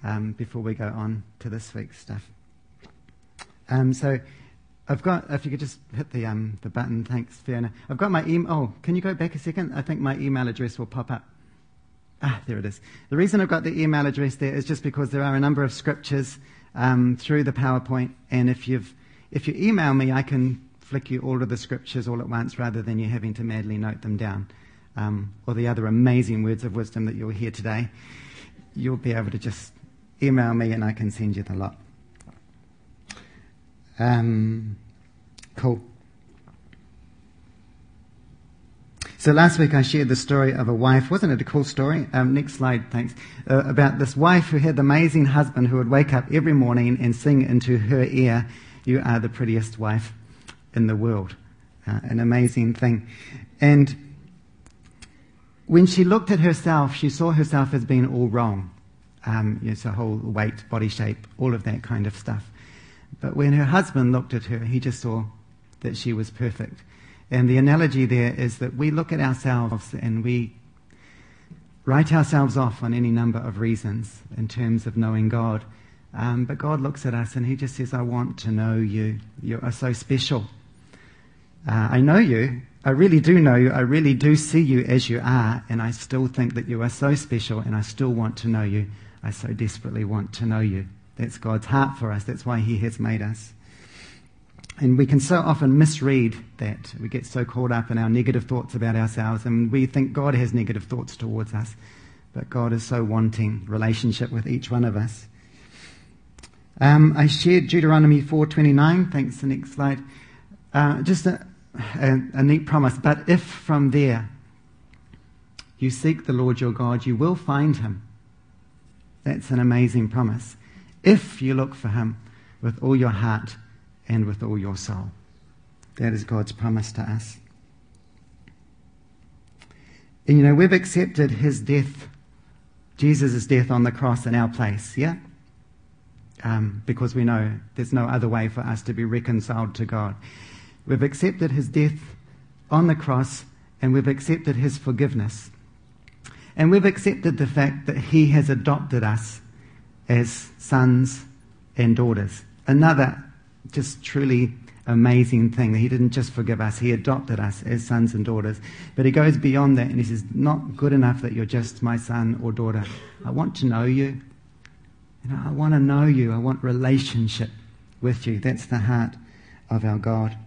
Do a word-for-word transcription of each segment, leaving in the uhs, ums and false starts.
um, before we go on to this week's stuff. Um, so I've got, if you could just hit the um, the button, thanks, Fiona. I've got my email. Oh, can you go back a second? I think my email address will pop up. Ah, there it is. The reason I've got the email address there is just because there are a number of scriptures um, through the PowerPoint, and if you've if you email me, I can flick you all of the scriptures all at once rather than you having to madly note them down. Um, or the other amazing words of wisdom that you'll hear today. You'll be able to just email me and I can send you the lot. Um, cool. So last week I shared the story of a wife. Wasn't it a cool story? Um, next slide, thanks. Uh, about this wife who had the amazing husband who would wake up every morning and sing into her ear, "You are the prettiest wife in the world." Uh, an amazing thing. And when she looked at herself, she saw herself as being all wrong. Um, you know, so whole weight, body shape, all of that kind of stuff. But when her husband looked at her, he just saw that she was perfect. And the analogy there is that we look at ourselves and we write ourselves off on any number of reasons in terms of knowing God. Um, but God looks at us and he just says, "I want to know you. You are so special. Uh, I know you. I really do know you. I really do see you as you are. And I still think that you are so special and I still want to know you. I so desperately want to know you." That's God's heart for us. That's why he has made us. And we can so often misread that. We get so caught up in our negative thoughts about ourselves and we think God has negative thoughts towards us. But God is so wanting relationship with each one of us. Um, I shared Deuteronomy four twenty-nine. Thanks, the next slide. Uh, just a, a, a neat promise. "But if from there you seek the Lord your God, you will find him." That's an amazing promise. If you look for him with all your heart and with all your soul. That is God's promise to us. And you know, we've accepted his death, Jesus' death on the cross in our place, yeah? Um, because we know there's no other way for us to be reconciled to God. We've accepted his death on the cross and we've accepted his forgiveness. And we've accepted the fact that he has adopted us as sons and daughters. Another just truly amazing thing. He didn't just forgive us, he adopted us as sons and daughters. But he goes beyond that and he says, "Not good enough that you're just my son or daughter. I want to know you. You know, I want to know you. I want relationship with you." That's the heart of our God.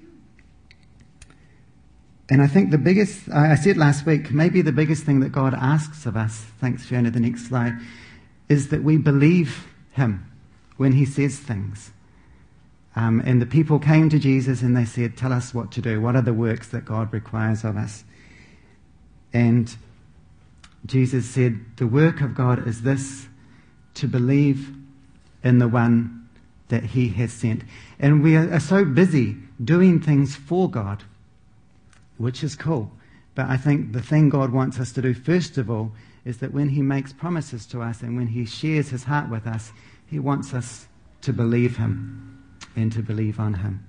And I think the biggest, I said last week, maybe the biggest thing that God asks of us, thanks Fiona, the next slide, is that we believe him when he says things. Um, and the people came to Jesus and they said, "Tell us what to do. What are the works that God requires of us?" And Jesus said, "The work of God is this, to believe in the one that he has sent." And we are so busy doing things for God, which is cool. But I think the thing God wants us to do first of all is that when he makes promises to us and when he shares his heart with us, he wants us to believe him and to believe on him.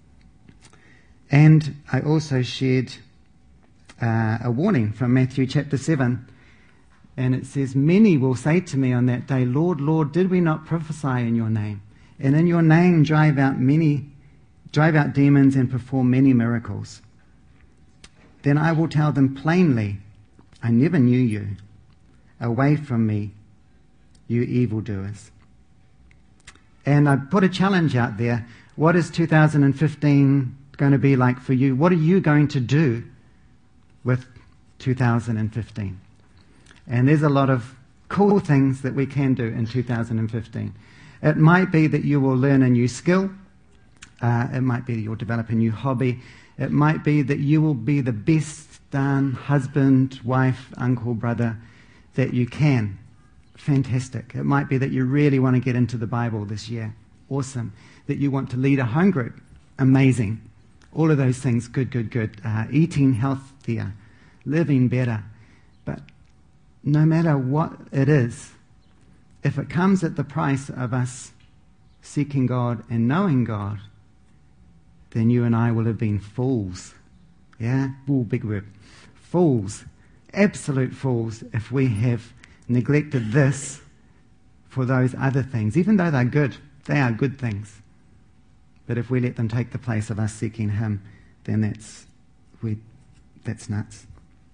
And I also shared uh, a warning from Matthew chapter seven. And it says, "Many will say to me on that day, 'Lord, Lord, did we not prophesy in your name? And in your name drive out many, drive out demons and perform many miracles?' Then I will tell them plainly, 'I never knew you. Away from me, you evildoers.'" And I put a challenge out there. What is two thousand fifteen going to be like for you? What are you going to do with two thousand fifteen? And there's a lot of cool things that we can do in two thousand fifteen. It might be that you will learn a new skill. Uh, it might be that you'll develop a new hobby. It might be that you will be the best done husband, wife, uncle, brother that you can. Fantastic. It might be that you really want to get into the Bible this year. Awesome. That you want to lead a home group. Amazing. All of those things, good, good, good. Uh, eating healthier, living better. But no matter what it is, if it comes at the price of us seeking God and knowing God, then you and I will have been fools. Yeah? Ooh, big word. Fools. Absolute fools if we have neglected this for those other things, even though they're good. They are good things. But if we let them take the place of us seeking him, then that's we, that's nuts.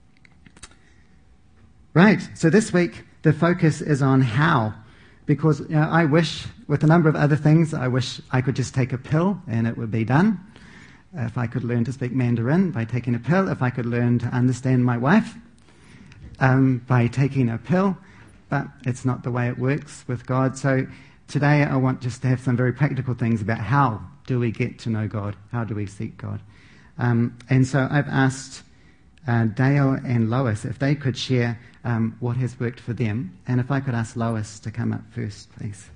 Right, so this week the focus is on how. Because you know, I wish, with a number of other things, I wish I could just take a pill and it would be done. If I could learn to speak Mandarin by taking a pill, if I could learn to understand my wife um, by taking a pill, but it's not the way it works with God. So today I want just to have some very practical things about how do we get to know God, how do we seek God. Um, and so I've asked uh, Dale and Lois if they could share um, what has worked for them, and if I could ask Lois to come up first, please.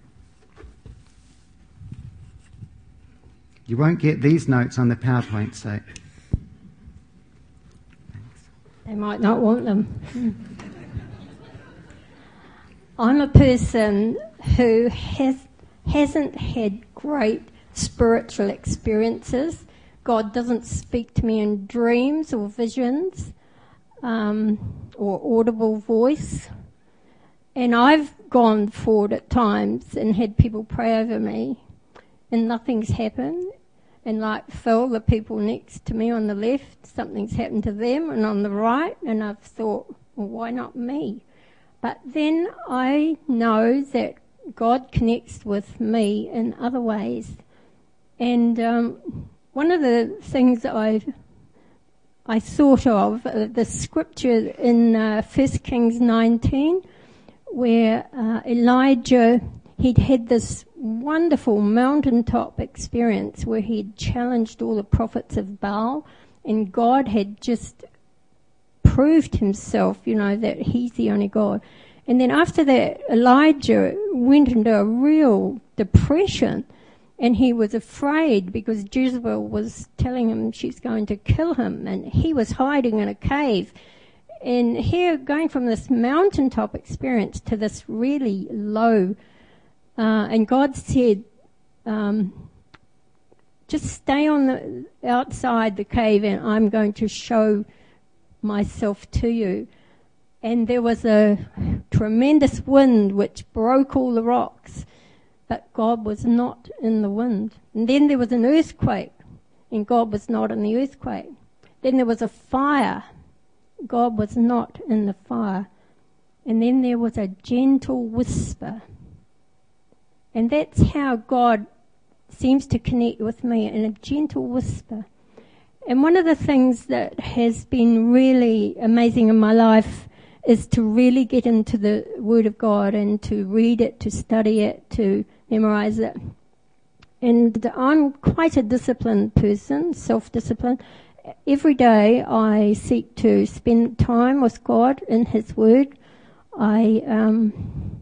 You won't get these notes on the PowerPoint, so... Thanks. They might not want them. I'm a person who has, hasn't had great spiritual experiences. God doesn't speak to me in dreams or visions um, or audible voice. And I've gone forward at times and had people pray over me, and nothing's happened. And like Phil, the people next to me on the left, something's happened to them, and on the right, and I've thought, well, why not me? But then I know that God connects with me in other ways. And um, one of the things that I I thought of, uh, the scripture in uh, First Kings nineteen, where uh, Elijah, he'd had this wonderful mountaintop experience where he'd challenged all the prophets of Baal, and God had just proved himself, you know, that he's the only God. And then after that, Elijah went into a real depression, and he was afraid because Jezebel was telling him she's going to kill him, and he was hiding in a cave. And here, going from this mountaintop experience to this really low, uh, and God said, um, just stay on the outside the cave and I'm going to show myself to you. And there was a tremendous wind which broke all the rocks, but God was not in the wind. And then there was an earthquake, and God was not in the earthquake. Then there was a fire. God was not in the fire. And then there was a gentle whisper. And that's how God seems to connect with me, in a gentle whisper. And one of the things that has been really amazing in my life is to really get into the Word of God and to read it, to study it, to memorize it. And I'm quite a disciplined person, self-disciplined. Every day I seek to spend time with God in His Word. I um,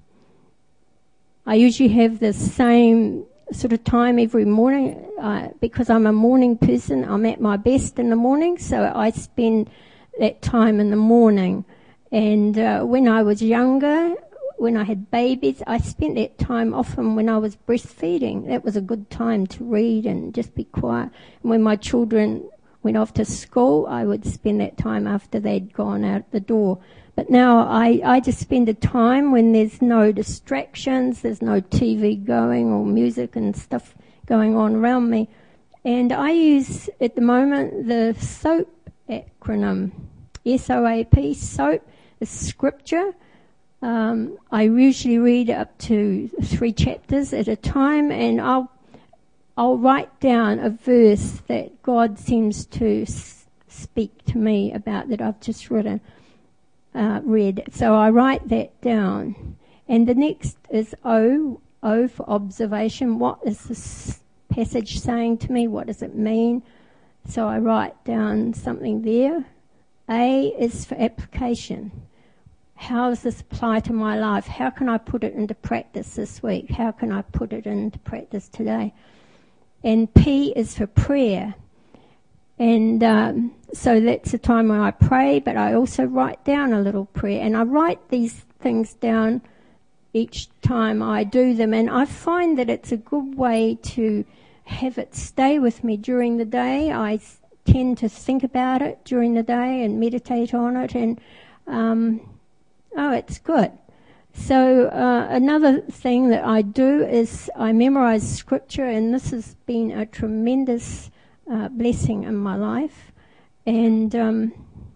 I usually have the same sort of time every morning uh, because I'm a morning person. I'm at my best in the morning, so I spend that time in the morning. And uh, when I was younger, when I had babies, I spent that time often when I was breastfeeding. That was a good time to read and just be quiet. And when my children went off to school, I would spend that time after they'd gone out the door. But now I, I just spend the time when there's no distractions, there's no T V going or music and stuff going on around me. And I use, at the moment, the SOAP acronym, S O A P, SOAP, is scripture. Um, I usually read up to three chapters at a time, and I'll I'll write down a verse that God seems to s- speak to me about that I've just written, uh, read. So I write that down. And the next is O, O for observation. What is this passage saying to me? What does it mean? So I write down something there. A is for application. How does this apply to my life? How can I put it into practice this week? How can I put it into practice today? And P is for prayer. And um, so that's the time when I pray, but I also write down a little prayer. And I write these things down each time I do them. And I find that it's a good way to have it stay with me during the day. I tend to think about it during the day and meditate on it. And, um, oh, it's good. So uh, another thing that I do is I memorize scripture, and this has been a tremendous uh, blessing in my life. And um,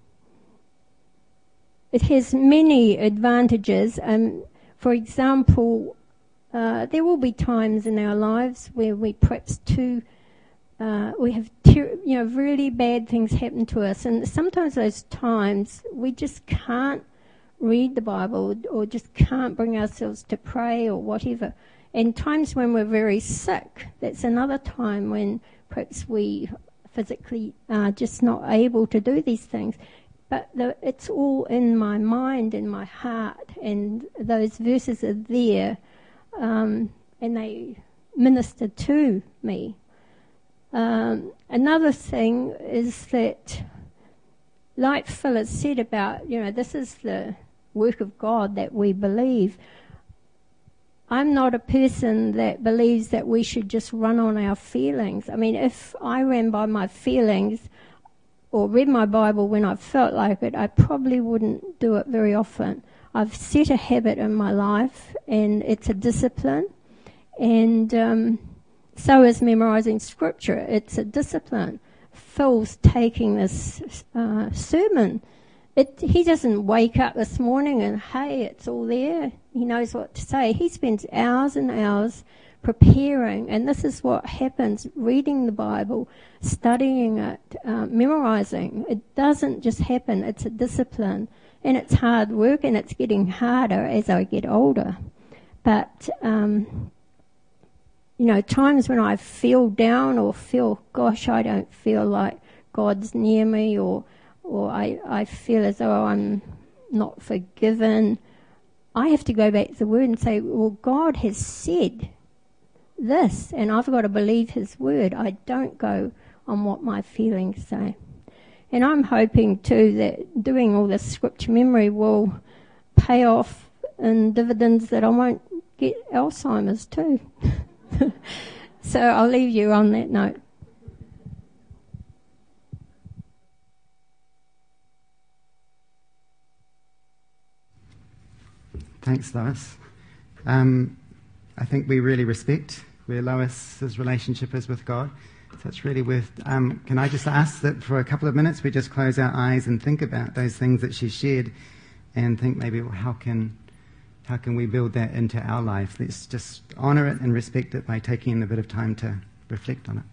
it has many advantages. Um, for example, uh, there will be times in our lives where we perhaps too, uh, we have ter- you know really bad things happen to us, and sometimes those times we just can't read the Bible or just can't bring ourselves to pray or whatever. And times when we're very sick, that's another time when perhaps we physically are just not able to do these things. But the, it's all in my mind and my heart, and those verses are there, um, and they minister to me. Um, another thing is that, like Phil has said about, you know, this is the work of God that we believe. I'm not a person that believes that we should just run on our feelings. I mean, if I ran by my feelings or read my Bible when I felt like it, I probably wouldn't do it very often. I've set a habit in my life, and it's a discipline. And um, so is memorizing scripture. It's a discipline. Phil's taking this uh, sermon. It, he doesn't wake up this morning and, hey, it's all there. He knows what to say. He spends hours and hours preparing, and this is what happens, reading the Bible, studying it, uh, memorizing. It doesn't just happen. It's a discipline, and it's hard work, and it's getting harder as I get older. But, um, you know, times when I feel down or feel, gosh, I don't feel like God's near me, or or I, I feel as though I'm not forgiven, I have to go back to the Word and say, well, God has said this, and I've got to believe His Word. I don't go on what my feelings say. And I'm hoping, too, that doing all this scripture memory will pay off in dividends that I won't get Alzheimer's, too. So I'll leave you on that note. Thanks, Lois. Um, I think we really respect where Lois's relationship is with God. So it's really worth... Um, can I just ask that for a couple of minutes we just close our eyes and think about those things that she shared, and think maybe, well, how can how can we build that into our life? Let's just honour it and respect it by taking a bit of time to reflect on it.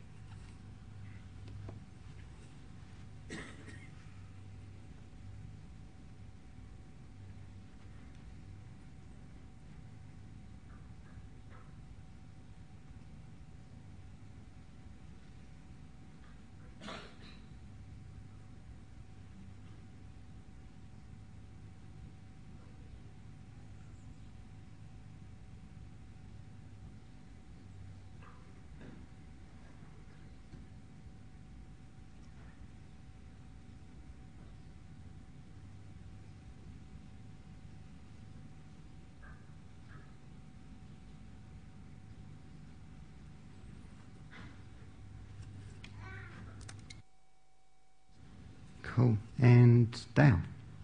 Cool. And Dale.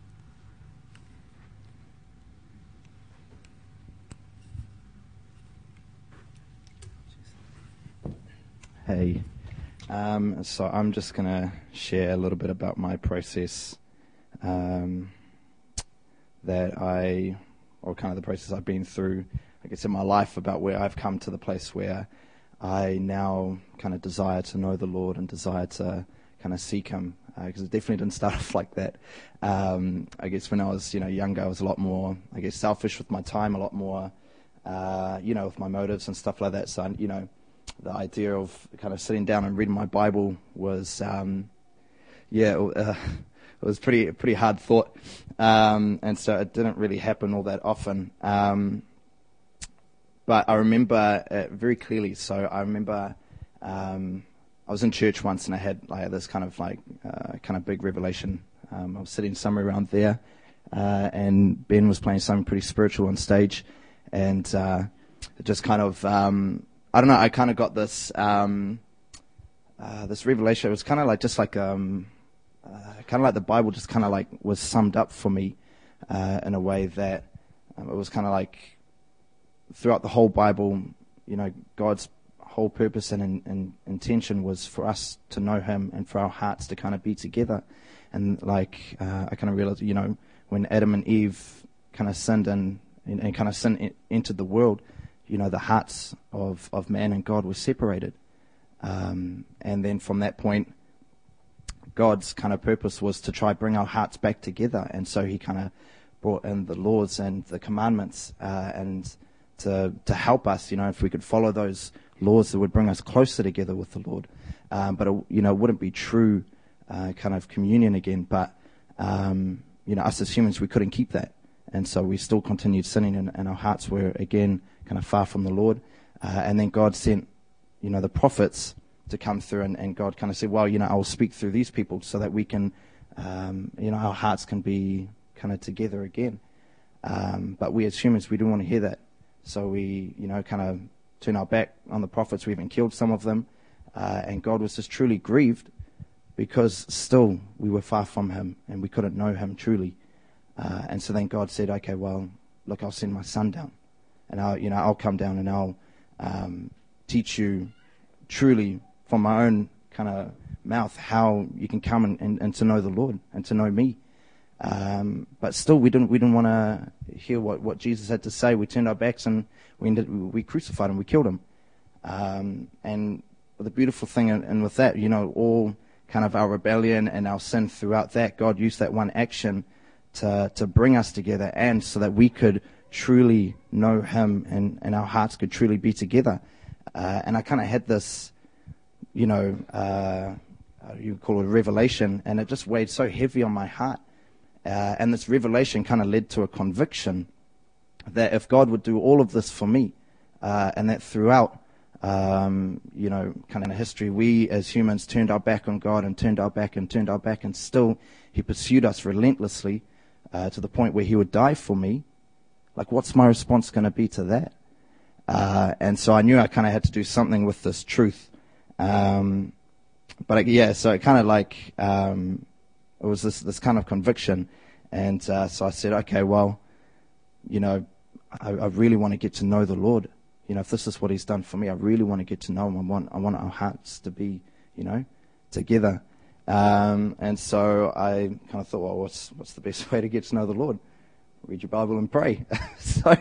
Hey. Um, so I'm just going to share a little bit about my process um, that I, or kind of the process I've been through, I guess, in my life, about where I've come to the place where I now kind of desire to know the Lord and desire to kind of seek Him. Because uh, it definitely didn't start off like that. Um, I guess when I was, you know, younger, I was a lot more, I guess, selfish with my time, a lot more, uh, you know, with my motives and stuff like that. So, you know, the idea of kind of sitting down and reading my Bible was, um, yeah, uh, it was pretty pretty hard thought. Um, and so it didn't really happen all that often. Um, but I remember it very clearly. So I remember... Um, I was in church once, and I had like this kind of like uh, kind of big revelation. Um, I was sitting somewhere around there, uh, and Ben was playing something pretty spiritual on stage, and uh, it just kind of um, I don't know. I kind of got this um, uh, this revelation. It was kind of like just like um, uh, kind of like the Bible just kind of like was summed up for me uh, in a way that Um, it was kind of like throughout the whole Bible, you know, God's whole purpose and, and, and intention was for us to know Him and for our hearts to kind of be together. And like uh, I kind of realized, you know, when Adam and Eve kind of sinned and, and, and kind of sin in, entered the world, you know, the hearts of, of man and God were separated. Um, and then from that point, God's kind of purpose was to try bring our hearts back together. And so He kind of brought in the laws and the commandments uh, and to to help us, you know, if we could follow those laws that would bring us closer together with the Lord. Um, but, it, you know, it wouldn't be true uh, kind of communion again. But, um, you know, us as humans, we couldn't keep that. And so we still continued sinning, and, and our hearts were, again, kind of far from the Lord. Uh, and then God sent, you know, the prophets to come through, and, and God kind of said, well, you know, I will speak through these people so that we can, um, you know, our hearts can be kind of together again. Um, but we as humans, we didn't want to hear that. So we, you know, kind of turned our back on the prophets. We even killed some of them. Uh, and God was just truly grieved because still we were far from Him and we couldn't know Him truly. Uh, and so then God said, okay, well, look, I'll send my Son down. And I'll, you know, I'll come down and I'll um, teach you truly from my own kind of mouth how you can come and, and, and to know the Lord and to know me. Um, but still, we didn't we didn't want to hear what, what Jesus had to say. We turned our backs and we ended, we crucified Him. We killed Him. Um, and the beautiful thing, and, and with that, you know, all kind of our rebellion and our sin throughout that, God used that one action to to bring us together, and so that we could truly know Him and, and our hearts could truly be together. Uh, and I kind of had this, you know, uh, you call it a revelation, and it just weighed so heavy on my heart. Uh, and this revelation kind of led to a conviction that if God would do all of this for me, uh, and that throughout, um, you know, kind of in history, we as humans turned our back on God and turned our back and turned our back, and still He pursued us relentlessly uh, to the point where He would die for me. Like, what's my response going to be to that? Uh, and so I knew I kind of had to do something with this truth. Um, but I, yeah, so it kind of like, um, it was this, this kind of conviction. And uh, so I said, okay, well, you know, I, I really want to get to know the Lord. You know, if this is what He's done for me, I really want to get to know Him. I want, I want our hearts to be, you know, together. Um, and so I kind of thought, well, what's, what's the best way to get to know the Lord? Read your Bible and pray. so,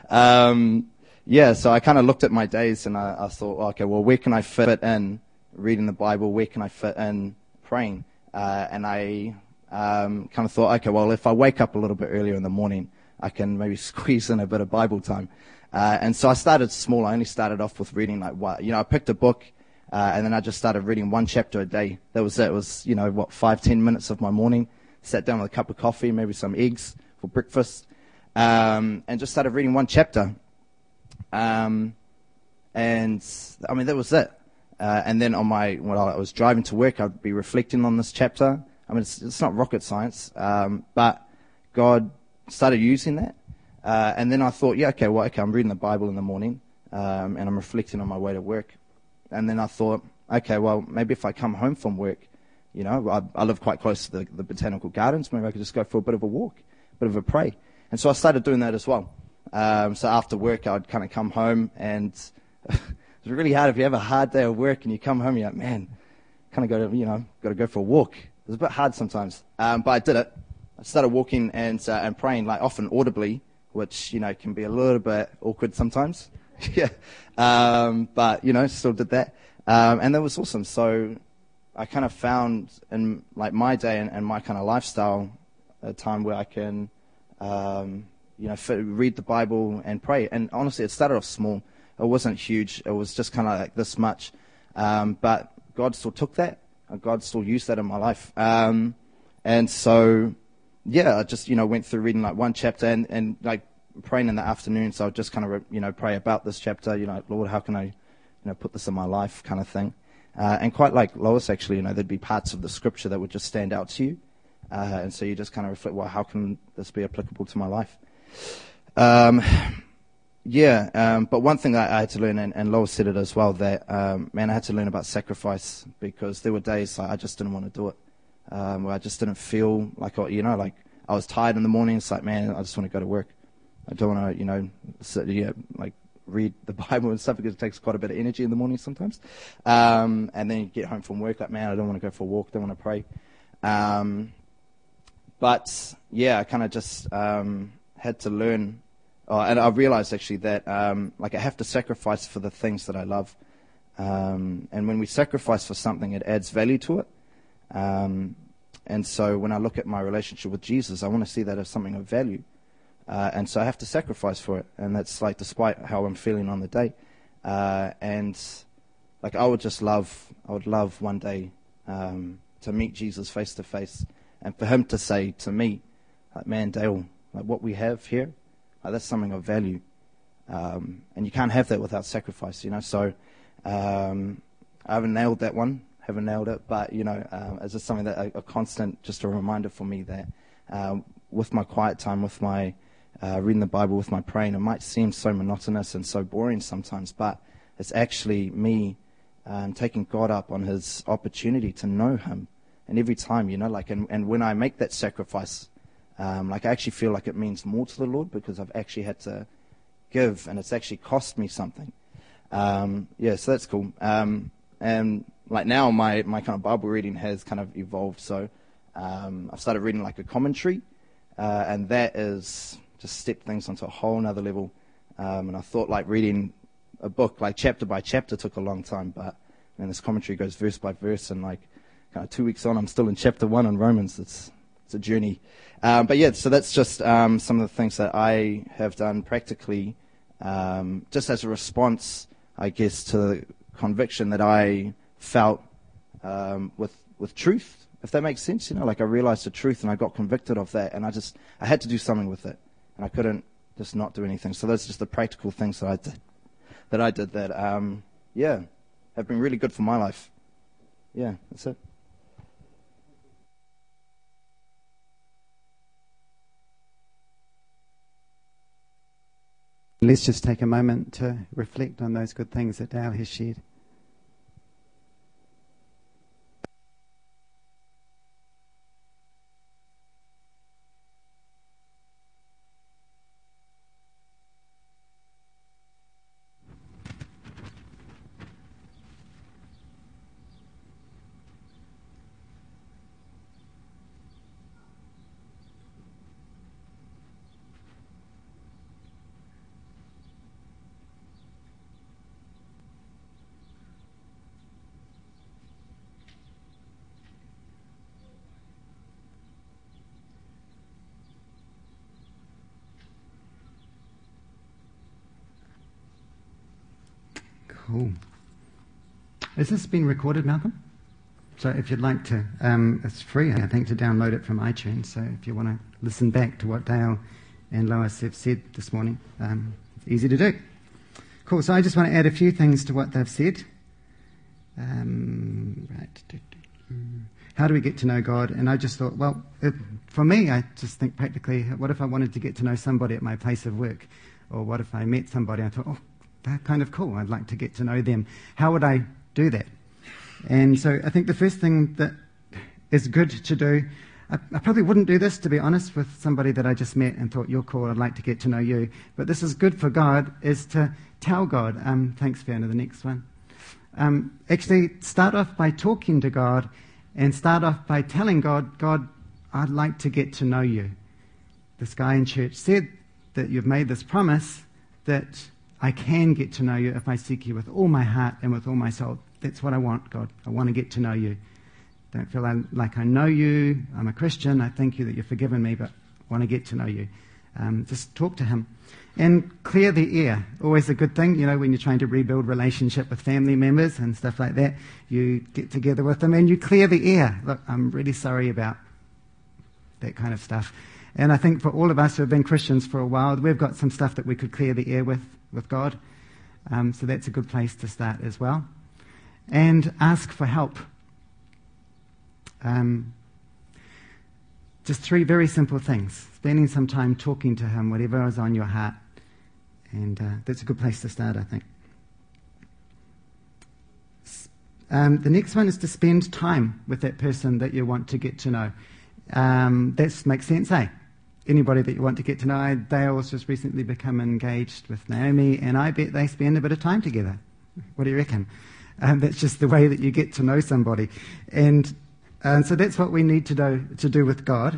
um, yeah, so I kind of looked at my days and I, I thought, okay, well, where can I fit in reading the Bible? Where can I fit in praying? Uh, and I um, kind of thought, okay, well, if I wake up a little bit earlier in the morning, I can maybe squeeze in a bit of Bible time. Uh, and so I started small. I only started off with reading like what, you know, I picked a book uh, and then I just started reading one chapter a day. That was it. It was, you know, what, five, ten minutes of my morning. Sat down with a cup of coffee, maybe some eggs for breakfast, um, and just started reading one chapter. Um, and I mean, that was it. Uh, and then on my, when I was driving to work, I'd be reflecting on this chapter. I mean, it's, it's not rocket science, um, but God started using that. Uh, and then I thought, yeah, okay, well, okay, I'm reading the Bible in the morning, um, and I'm reflecting on my way to work. And then I thought, okay, well, maybe if I come home from work, you know, I, I live quite close to the, the botanical gardens, maybe I could just go for a bit of a walk, a bit of a pray. And so I started doing that as well. Um, so after work, I'd kind of come home, and it's really hard if you have a hard day of work and you come home, you're like, man, kind of go to, you know, got to go for a walk. It was a bit hard sometimes, um, but I did it. I started walking and uh, and praying, like often audibly, which, you know, can be a little bit awkward sometimes. yeah, um, but you know, still did that, um, and that was awesome. So I kind of found in like my day and, and my kind of lifestyle a time where I can, um, you know, fit, read the Bible and pray. And honestly, it started off small. It wasn't huge. It was just kind of like this much. Um, but God still took that. And God still used that in my life. Um, and so, yeah, I just, you know, went through reading like one chapter and, and like praying in the afternoon. So I just kind of, you know, pray about this chapter, you know, Lord, how can I, you know, put this in my life kind of thing. Uh, and quite like Lois, actually, you know, there'd be parts of the scripture that would just stand out to you. Uh, and so you just kind of reflect, well, how can this be applicable to my life? Um, yeah, um, but one thing I, I had to learn, and, and Lois said it as well, that, um, man, I had to learn about sacrifice, because there were days like, I just didn't want to do it. Um, where I just didn't feel like, you know, like I was tired in the morning. It's like, man, I just want to go to work. I don't want to, you know, sit, yeah, like read the Bible and stuff because it takes quite a bit of energy in the morning sometimes. Um, and then you get home from work, like, man, I don't want to go for a walk, don't want to pray. Um, but, yeah, I kind of just um, had to learn, oh, and I realized actually that, um, like, I have to sacrifice for the things that I love. Um, and when we sacrifice for something, it adds value to it. Um, and so when I look at my relationship with Jesus, I want to see that as something of value. Uh, and so I have to sacrifice for it. And that's like despite how I'm feeling on the day. Uh, and like I would just love, I would love one day um, to meet Jesus face to face. And for him to say to me, like, man, Dale, like what we have here, like, that's something of value. Um, and you can't have that without sacrifice, you know. So um, I haven't nailed that one, haven't nailed it. But, you know, um, it's just something that a, a constant, just a reminder for me that um, with my quiet time, with my uh, reading the Bible, with my praying, it might seem so monotonous and so boring sometimes, but it's actually me um, taking God up on his opportunity to know him. And every time, you know, like, and, and when I make that sacrifice, um, like I actually feel like it means more to the Lord because I've actually had to give and it's actually cost me something. Um, yeah, so that's cool. Um, and like now my, my kind of Bible reading has kind of evolved. So um, I've started reading like a commentary, uh, and that is just stepped things onto a whole nother level. Um, and I thought like reading a book like chapter by chapter took a long time, but then this commentary goes verse by verse, and like kind of two weeks on, I'm still in chapter one on Romans. It's it's a journey. Um, but yeah, so that's just um, some of the things that I have done practically, um, just as a response, I guess, to the conviction that I felt um, with with truth, if that makes sense. You know, like I realized the truth and I got convicted of that, and I just I had to do something with it, and I couldn't just not do anything. So those are just the practical things that I did. That I did that, um, yeah, have been really good for my life. Yeah, that's it. Let's just take a moment to reflect on those good things that Dale has shared. Cool. Has this been recorded, Malcolm? So if you'd like to, um, it's free, I think, to download it from iTunes. So if you want to listen back to what Dale and Lois have said this morning, um, it's easy to do. Cool. So I just want to add a few things to what they've said. Um, right. How do we get to know God? And I just thought, well, it, for me, I just think practically, what if I wanted to get to know somebody at my place of work? Or what if I met somebody, I thought, oh, they're kind of cool. I'd like to get to know them. How would I do that? And so I think the first thing that is good to do, I, I probably wouldn't do this, to be honest, with somebody that I just met and thought, you're cool, I'd like to get to know you. But this is good for God, is to tell God. Um, thanks, Fiona, the next one. Um, actually, start off by talking to God and start off by telling God, God, I'd like to get to know you. This guy in church said that you've made this promise that I can get to know you if I seek you with all my heart and with all my soul. That's what I want, God. I want to get to know you. Don't feel like I know you. I'm a Christian. I thank you that you've forgiven me, but I want to get to know you. Um, just talk to him. And clear the air. Always a good thing, you know, when you're trying to rebuild relationship with family members and stuff like that. You get together with them and you clear the air. Look, I'm really sorry about that kind of stuff. And I think for all of us who have been Christians for a while, we've got some stuff that we could clear the air with, with God. Um, so that's a good place to start as well. And ask for help. Um, just three very simple things. Spending some time talking to him, whatever is on your heart. And uh, that's a good place to start, I think. Um, the next one is to spend time with that person that you want to get to know. Um, that makes sense, eh? anybody that you want to get to know, I, Dale's just recently become engaged with Naomi, and I bet they spend a bit of time together. What do you reckon? Um, that's just the way that you get to know somebody. And uh, so that's what we need to do, to do with God.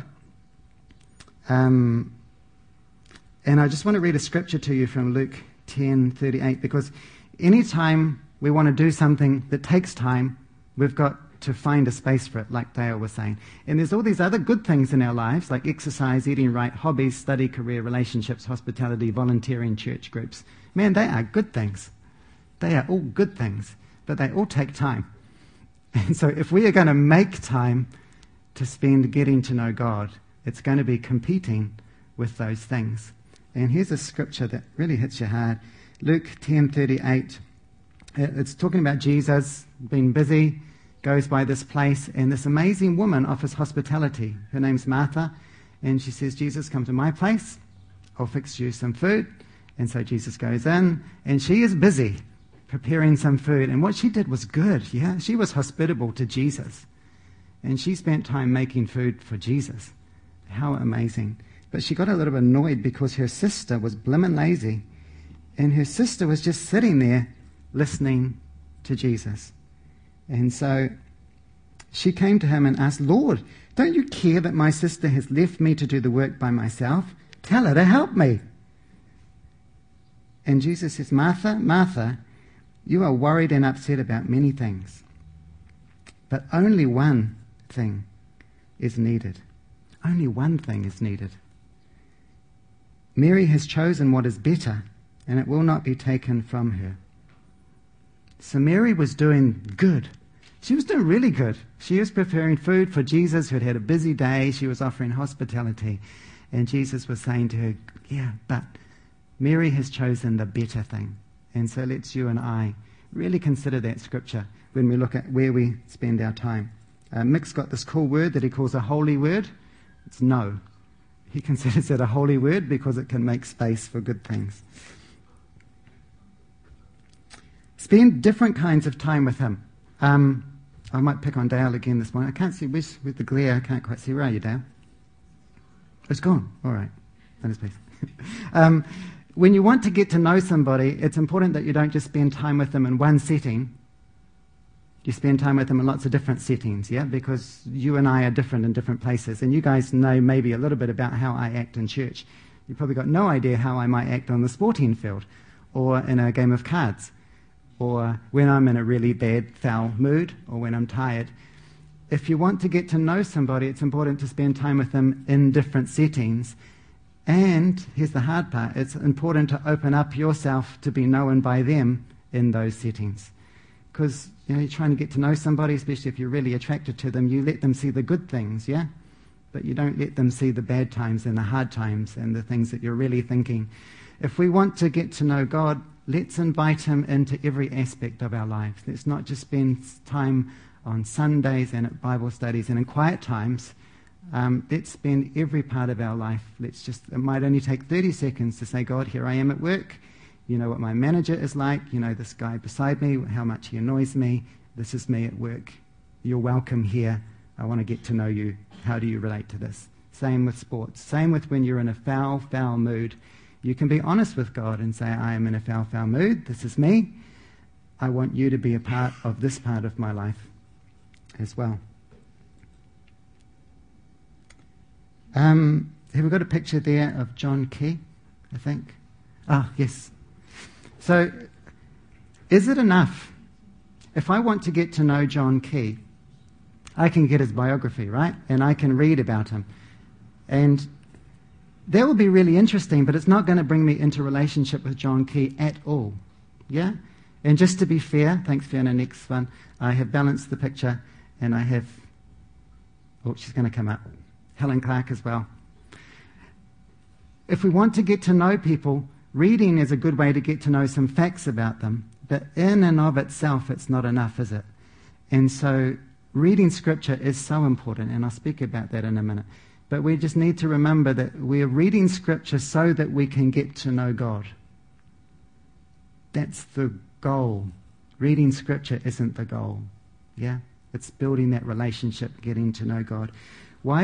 Um, and I just want to read a scripture to you from Luke ten thirty-eight, because any time we want to do something that takes time, we've got to find a space for it, like Dale was saying. And there's all these other good things in our lives, like exercise, eating right, hobbies, study, career, relationships, hospitality, volunteering, church groups. Man, they are good things. They are all good things, but they all take time. And so if we are going to make time to spend getting to know God, it's going to be competing with those things. And here's a scripture that really hits you hard. Luke ten thirty-eight. It's talking about Jesus being busy, goes by this place, and this amazing woman offers hospitality. Her name's Martha, and she says, Jesus, come to my place. I'll fix you some food. And so Jesus goes in, and she is busy preparing some food. And what she did was good, yeah? She was hospitable to Jesus. And she spent time making food for Jesus. How amazing. But she got a little bit annoyed because her sister was blimmin' lazy. And her sister was just sitting there listening to Jesus. And so she came to him and asked, Lord, don't you care that my sister has left me to do the work by myself? Tell her to help me. And Jesus says, Martha, Martha, you are worried and upset about many things, but only one thing is needed. Only one thing is needed. Mary has chosen what is better, and it will not be taken from her. So Mary was doing good. She was doing really good. She was preparing food for Jesus, who had had a busy day. She was offering hospitality. And Jesus was saying to her, yeah, but Mary has chosen the better thing. And so let's you and I really consider that scripture when we look at where we spend our time. Uh, Mick's got this cool word that he calls a holy word. It's no. He considers it a holy word because it can make space for good things. Spend different kinds of time with him. Um, I might pick on Dale again this morning. I can't see, with, with the glare, I can't quite see. Where are you, Dale? It's gone. All right. That is peace. um, when you want to get to know somebody, it's important that you don't just spend time with them in one setting. You spend time with them in lots of different settings, yeah? Because you and I are different in different places. And you guys know maybe a little bit about how I act in church. You've probably got no idea how I might act on the sporting field or in a game of cards, or when I'm in a really bad, foul mood, or when I'm tired. If you want to get to know somebody, it's important to spend time with them in different settings. And here's the hard part. It's important to open up yourself to be known by them in those settings. Because, you know, you're trying to get to know somebody, especially if you're really attracted to them, you let them see the good things, yeah? But you don't let them see the bad times and the hard times and the things that you're really thinking. If we want to get to know God, let's invite him into every aspect of our lives. Let's not just spend time on Sundays and at Bible studies and in quiet times. Um, let's spend every part of our life. Let's just, it might only take thirty seconds to say, God, here I am at work. You know what my manager is like. You know this guy beside me, how much he annoys me. This is me at work. You're welcome here. I want to get to know you. How do you relate to this? Same with sports. Same with when you're in a foul, foul mood. You can be honest with God and say, I am in a foul, foul mood. This is me. I want you to be a part of this part of my life as well. Um, have we got a picture there of John Key, I think? Ah, yes. So, is it enough? If I want to get to know John Key, I can get his biography, right? And I can read about him. And that will be really interesting, but it's not going to bring me into relationship with John Key at all. Yeah? And just to be fair, thanks Fiona, next one, I have balanced the picture and I have, oh, she's going to come up, Helen Clark as well. If we want to get to know people, reading is a good way to get to know some facts about them, but in and of itself, it's not enough, is it? And so reading Scripture is so important, and I'll speak about that in a minute. But we just need to remember that we're reading Scripture so that we can get to know God. That's the goal. Reading Scripture isn't the goal. Yeah? It's building that relationship, getting to know God. Why is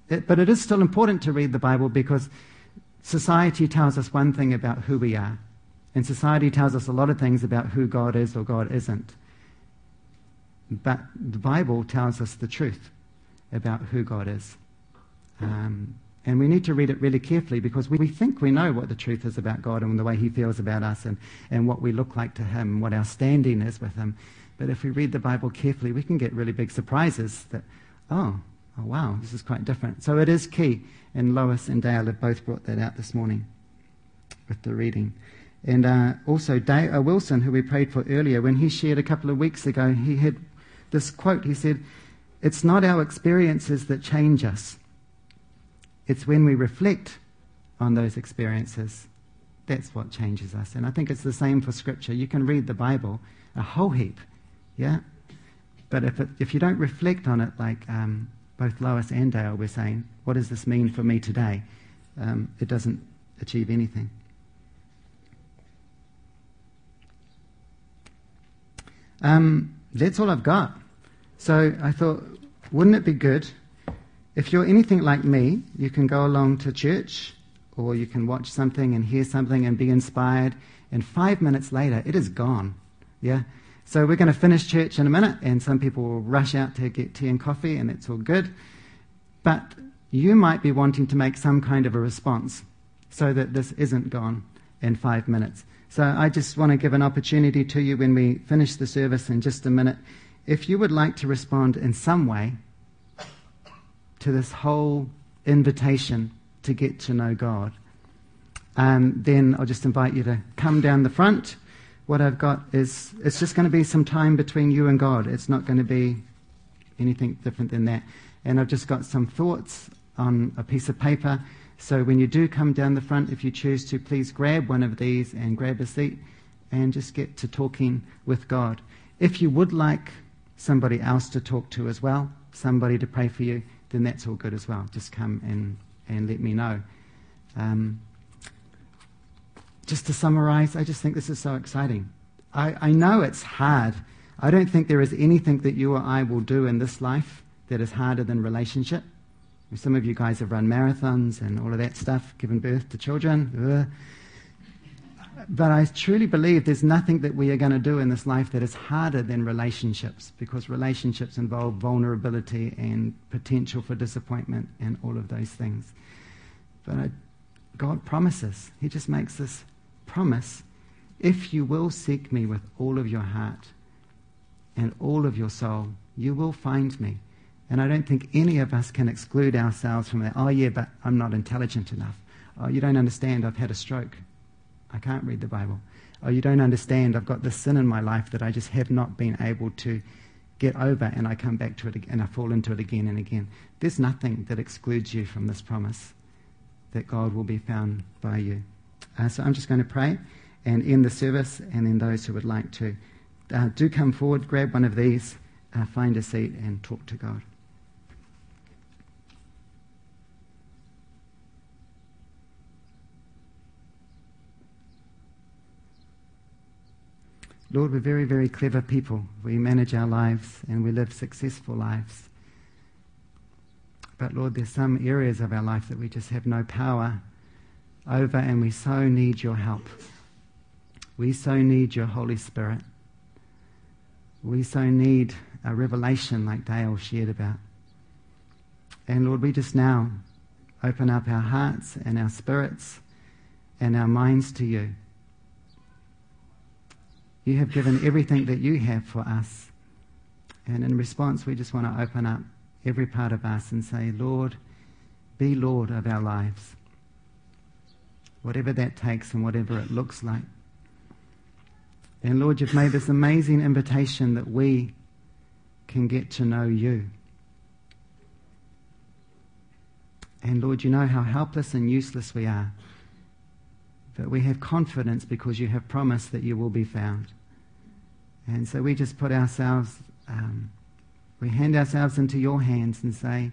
it, but it is still important to read the Bible because society tells us one thing about who we are. And society tells us a lot of things about who God is or God isn't. But the Bible tells us the truth about who God is. Um, and we need to read it really carefully because we, we think we know what the truth is about God and the way he feels about us and, and what we look like to him, what our standing is with him. But if we read the Bible carefully, we can get really big surprises that, oh, oh wow, this is quite different. So it is key. And Lois and Dale have both brought that out this morning with the reading. And uh, also Dale, uh, Wilson, who we prayed for earlier, when he shared a couple of weeks ago, he had this quote. He said, "It's not our experiences that change us. It's when we reflect on those experiences. That's what changes us." And I think it's the same for Scripture. You can read the Bible a whole heap, yeah? But if it, if you don't reflect on it, like um, both Lois and Dale were saying, what does this mean for me today? Um, it doesn't achieve anything. Um, that's all I've got. So I thought, wouldn't it be good if you're anything like me, you can go along to church or you can watch something and hear something and be inspired, and five minutes later it is gone. Yeah. So we're going to finish church in a minute, and some people will rush out to get tea and coffee, and that's all good. But you might be wanting to make some kind of a response so that this isn't gone in five minutes. So I just want to give an opportunity to you when we finish the service in just a minute. If you would like to respond in some way to this whole invitation to get to know God, um, then I'll just invite you to come down the front. What I've got is, it's just going to be some time between you and God. It's not going to be anything different than that. And I've just got some thoughts on a piece of paper. So when you do come down the front, if you choose to, please grab one of these and grab a seat and just get to talking with God. If you would like somebody else to talk to as well, somebody to pray for you, then that's all good as well. Just come and, and let me know. Um, just to summarize, I just think this is so exciting. I, I know it's hard. I don't think there is anything that you or I will do in this life that is harder than relationship. Some of you guys have run marathons and all of that stuff, given birth to children. Ugh. But I truly believe there's nothing that we are going to do in this life that is harder than relationships, because relationships involve vulnerability and potential for disappointment and all of those things. But I, God promises. He just makes this promise. If you will seek me with all of your heart and all of your soul, you will find me. And I don't think any of us can exclude ourselves from that. Oh, yeah, but I'm not intelligent enough. Oh, you don't understand, I've had a stroke. I can't read the Bible. Oh, you don't understand, I've got this sin in my life that I just have not been able to get over, and I come back to it and I fall into it again and again. There's nothing that excludes you from this promise that God will be found by you. Uh, so I'm just going to pray and end the service, and then those who would like to uh, do come forward, grab one of these, uh, find a seat and talk to God. Lord, we're very, very clever people. We manage our lives and we live successful lives. But Lord, there's some areas of our life that we just have no power over, and we so need your help. We so need your Holy Spirit. We so need a revelation like Dale shared about. And Lord, we just now open up our hearts and our spirits and our minds to you. You have given everything that you have for us. And in response, we just want to open up every part of us and say, Lord, be Lord of our lives. Whatever that takes and whatever it looks like. And Lord, you've made this amazing invitation that we can get to know you. And Lord, you know how helpless and useless we are. But we have confidence because you have promised that you will be found. And so we just put ourselves, um, we hand ourselves into your hands and say,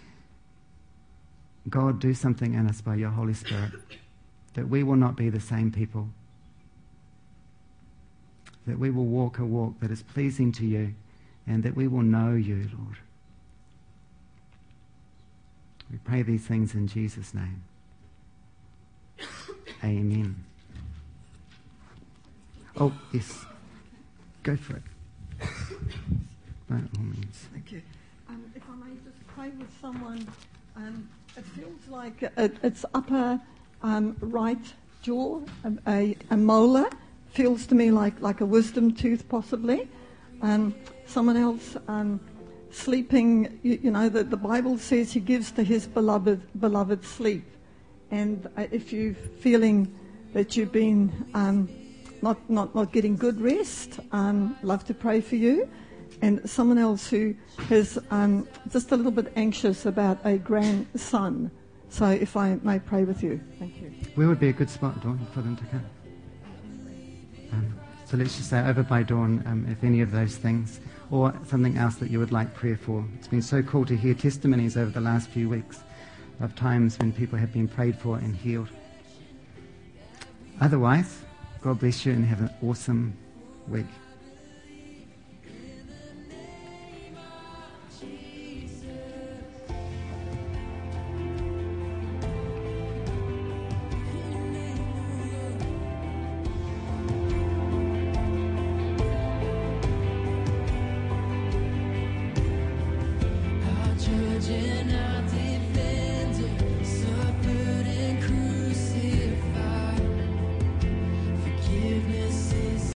God, do something in us by your Holy Spirit, that we will not be the same people, that we will walk a walk that is pleasing to you, and that we will know you, Lord. We pray these things in Jesus' name. Amen. Oh, yes. Go for it. By all means. Thank you. Um, if I may just pray with someone, um, it feels like it, it's upper um, right jaw, a, a, a molar, feels to me like, like a wisdom tooth possibly. Um, someone else um, sleeping, you, you know, the, the Bible says he gives to his beloved, beloved sleep. And uh, if you're feeling that you've been um, not, not, not getting good rest, um, love to pray for you. And someone else who is um, just a little bit anxious about a grandson. So if I may pray with you. Thank you. Where would be a good spot, Dawn, for them to come? Um, so let's just say over by Dawn, um, if any of those things, or something else that you would like prayer for. It's been so cool to hear testimonies over the last few weeks of times when people have been prayed for and healed. Otherwise, God bless you and have an awesome week.